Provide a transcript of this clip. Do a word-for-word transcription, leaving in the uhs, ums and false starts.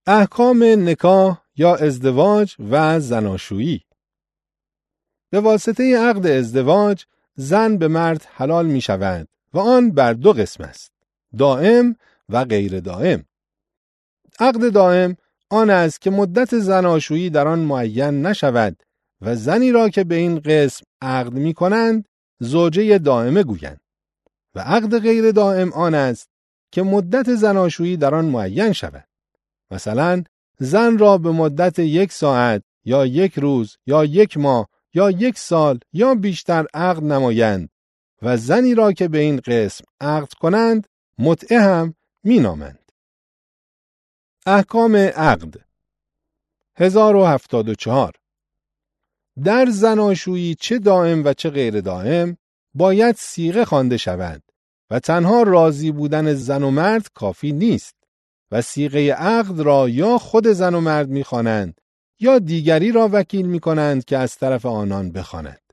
احکام نکاح یا ازدواج و زناشویی. به واسطه عقد ازدواج زن به مرد حلال می شود و آن بر دو قسم است: دائم و غیر دائم. عقد دائم آن است که مدت زناشویی در آن معین نشود و زنی را که به این قسم عقد می کنند زوجه دائمه گویند. و عقد غیر دائم آن است که مدت زناشویی در آن معین شود. مثلا زن را به مدت یک ساعت یا یک روز یا یک ماه یا یک سال یا بیشتر عقد نمایند و زنی را که به این قسم عقد کنند متعه هم می نامند. احکام عقد هزار و هفتاد و چهار. در زناشویی چه دائم و چه غیر دائم باید صیغه خوانده شود و تنها راضی بودن زن و مرد کافی نیست و صیغه عقد را یا خود زن و مرد می‌خوانند یا دیگری را وکیل می‌کنند که از طرف آنان بخواند.